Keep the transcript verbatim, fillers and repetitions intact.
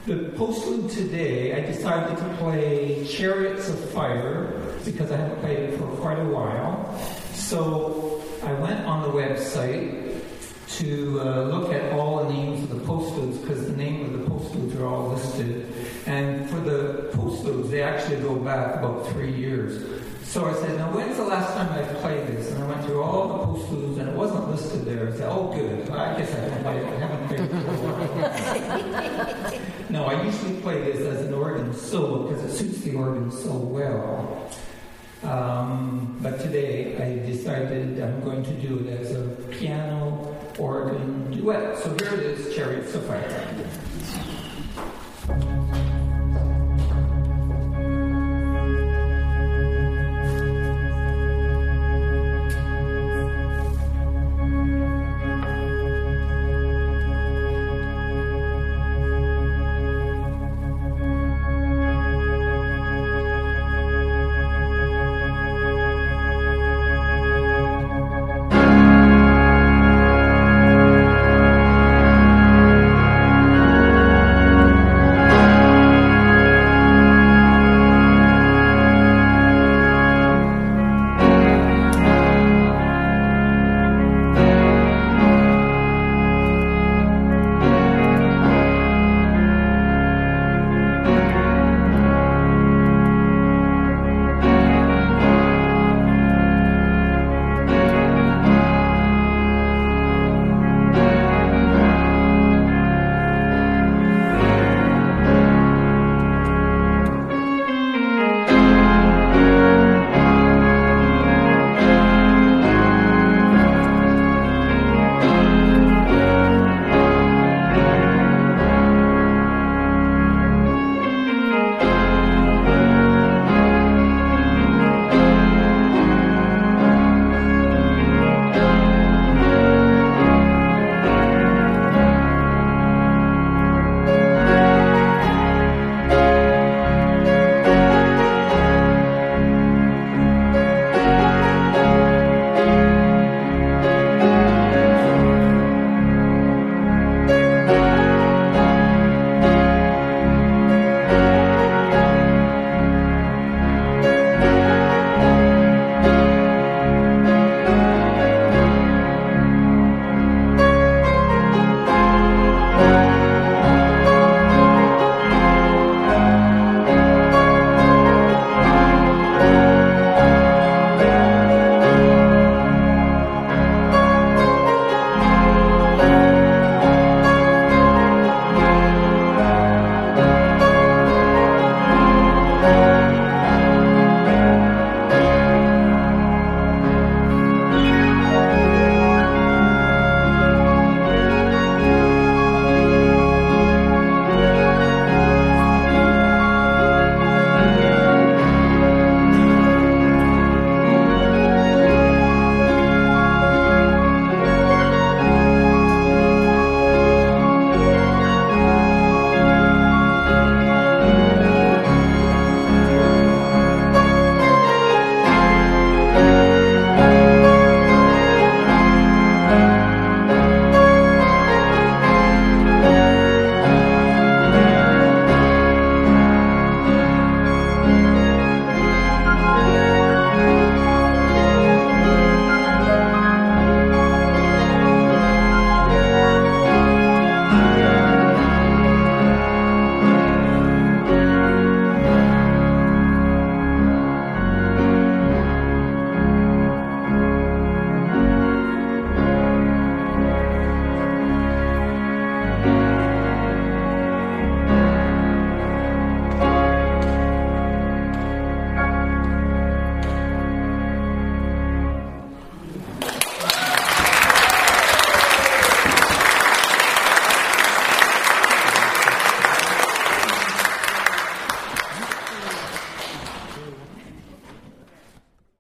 The postlude today, I decided to play Chariots of Fire because I haven't played it for quite a while. So I went on the website to uh, look at all the names of the postludes because the name of the postludes are all listed. And for the postludes, they actually go back about three years. So I said, now when's the last time I played this? And I went through all the postludes and it wasn't listed there. I said, oh good, well, I guess I haven't played it. I haven't played it for a while. No, I usually play this as an organ solo because it suits the organ so well. Um, but today I decided I'm going to do it as a piano organ duet. So here it is, Chariots of Fire.